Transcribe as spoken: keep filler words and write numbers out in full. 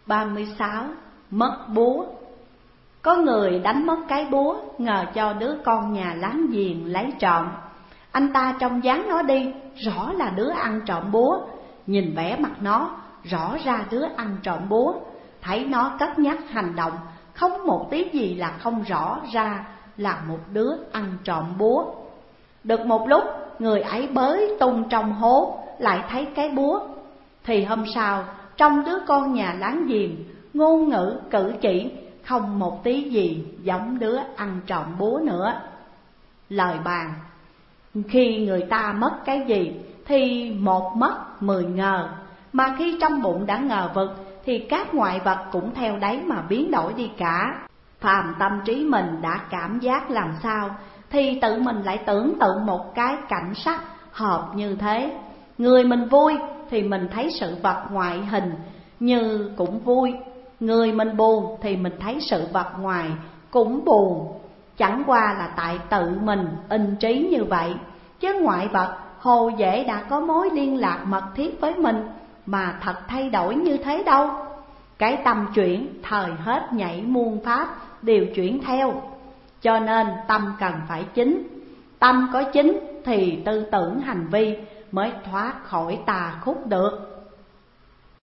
ba mươi sáu. Mất búa. Có người đánh mất cái búa, ngờ cho đứa con nhà láng giềng lấy trộm. Anh ta trông dáng nó đi, rõ là đứa ăn trộm búa. Nhìn vẻ mặt nó, rõ ra đứa ăn trộm búa. Thấy nó cất nhắc hành động, không một tí gì là không rõ ra là một đứa ăn trộm búa. Được một lúc, người ấy bới tung trong hố, lại thấy cái búa. Thì hôm sau, trong đứa con nhà láng giềng, ngôn ngữ cử chỉ không một tí gì giống đứa ăn trộm búa nữa. Lời bàn: khi người ta mất cái gì thì một mất mười ngờ, mà khi trong bụng đã ngờ vực thì các ngoại vật cũng theo đấy mà biến đổi đi cả. Phàm tâm trí mình đã cảm giác làm sao thì tự mình lại tưởng tượng một cái cảnh sắc hợp như thế. Người mình vui thì mình thấy sự vật ngoại hình như cũng vui, người mình buồn thì mình thấy sự vật ngoài cũng buồn. Chẳng qua là tại tự mình in trí như vậy, chứ ngoại vật hồ dễ đã có mối liên lạc mật thiết với mình mà thật thay đổi như thế đâu. Cái tâm chuyển thời hết nhảy muôn pháp đều chuyển theo, cho nên tâm cần phải chính. Tâm có chính thì tư tưởng hành vi mới thoát khỏi tà khúc được.